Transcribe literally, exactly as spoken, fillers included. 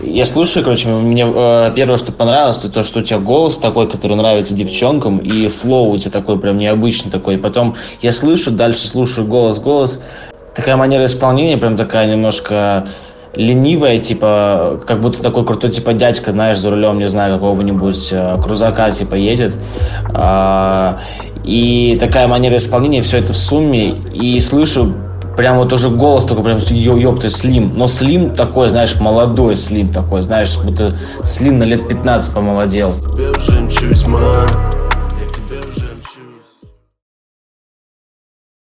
Я слушаю, короче, мне э, первое, что понравилось, это то, что у тебя голос такой, который нравится девчонкам, и флоу у тебя такой прям необычный такой. И потом я слышу, дальше слушаю голос-голос. Такая манера исполнения прям такая немножко ленивая, типа, как будто такой крутой, типа, дядька, знаешь, за рулем, не знаю, какого-нибудь э, крузака, типа, едет. А, и такая манера исполнения, все это в сумме, и слышу прям вот уже голос такой, прям, ёпты, Слим. Но Слим такой, знаешь, молодой Слим такой, знаешь, будто Слим на лет пятнадцать помолодел. Тебе уже мчусь, ма.